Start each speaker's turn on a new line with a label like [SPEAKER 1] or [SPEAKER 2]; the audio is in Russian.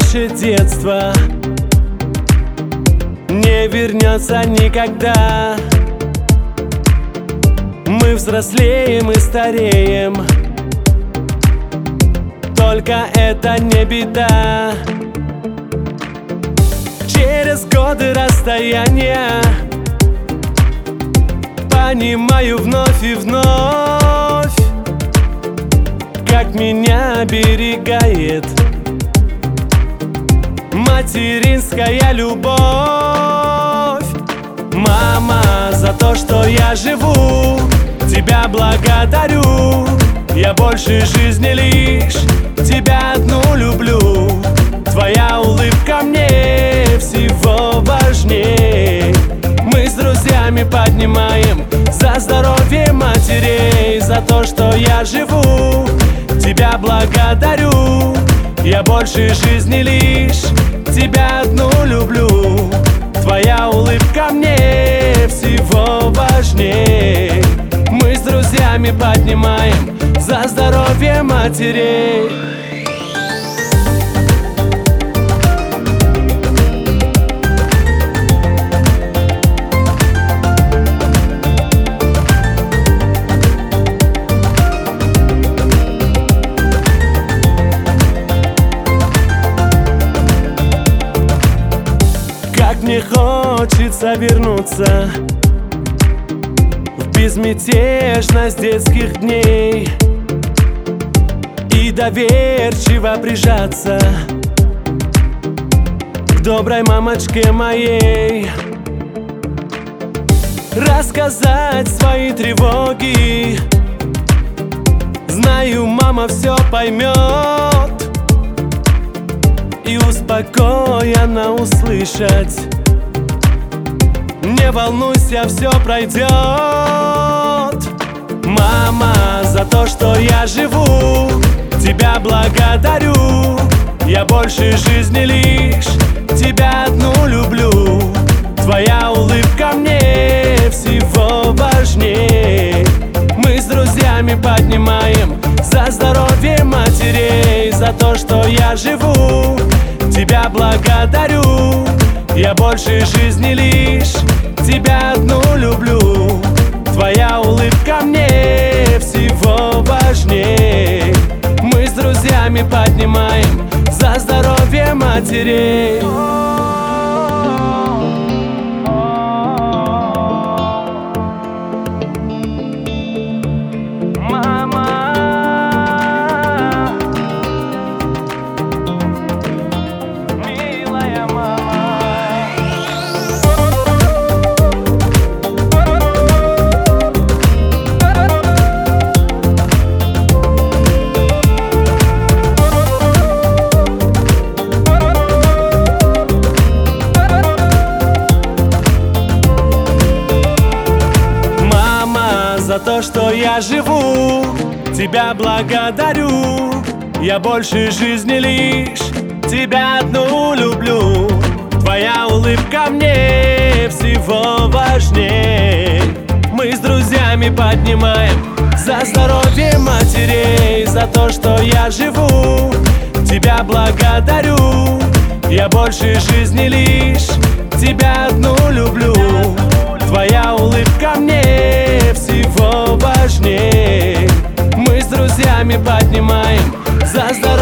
[SPEAKER 1] наше детство не вернется никогда. Мы взрослеем и стареем, только это не беда. Через годы расстояния понимаю вновь и вновь, как меня оберегает материнская любовь. Мама, за то, что я живу, тебя благодарю. Я больше жизни лишь тебя одну люблю. Твоя улыбка мне всего важней. Мы с друзьями поднимаем за здоровье матерей. За то, что я живу, тебя благодарю. Я больше жизни лишь тебя одну люблю. Твоя улыбка мне всего важней. Мы с друзьями поднимаем за здоровье матерей. Как мне хочется вернуться в безмятежность детских дней и доверчиво прижаться к доброй мамочке моей. Рассказать свои тревоги, знаю, мама все поймет, и успокоенно услышать: не волнуйся, все пройдет. Мама, за то, что я живу, тебя благодарю. Я больше жизни лишь тебя одну люблю. Твоя улыбка мне всего важней. Мы с друзьями поднимаем за здоровье матерей. За то, что я живу, тебя благодарю. Я больше жизни лишь тебя одну люблю. Твоя улыбка мне всего важней. Мы с друзьями поднимаем за здоровье матерей. За то, что я живу, тебя благодарю. Я больше жизни лишь тебя одну люблю. Твоя улыбка мне всего важней. Мы с друзьями поднимаем за здоровье матерей. За то, что я живу, тебя благодарю. Я больше жизни лишь тебя одну люблю. Твоя улыбка мне всего важней. Мы с друзьями поднимаем за здоровье.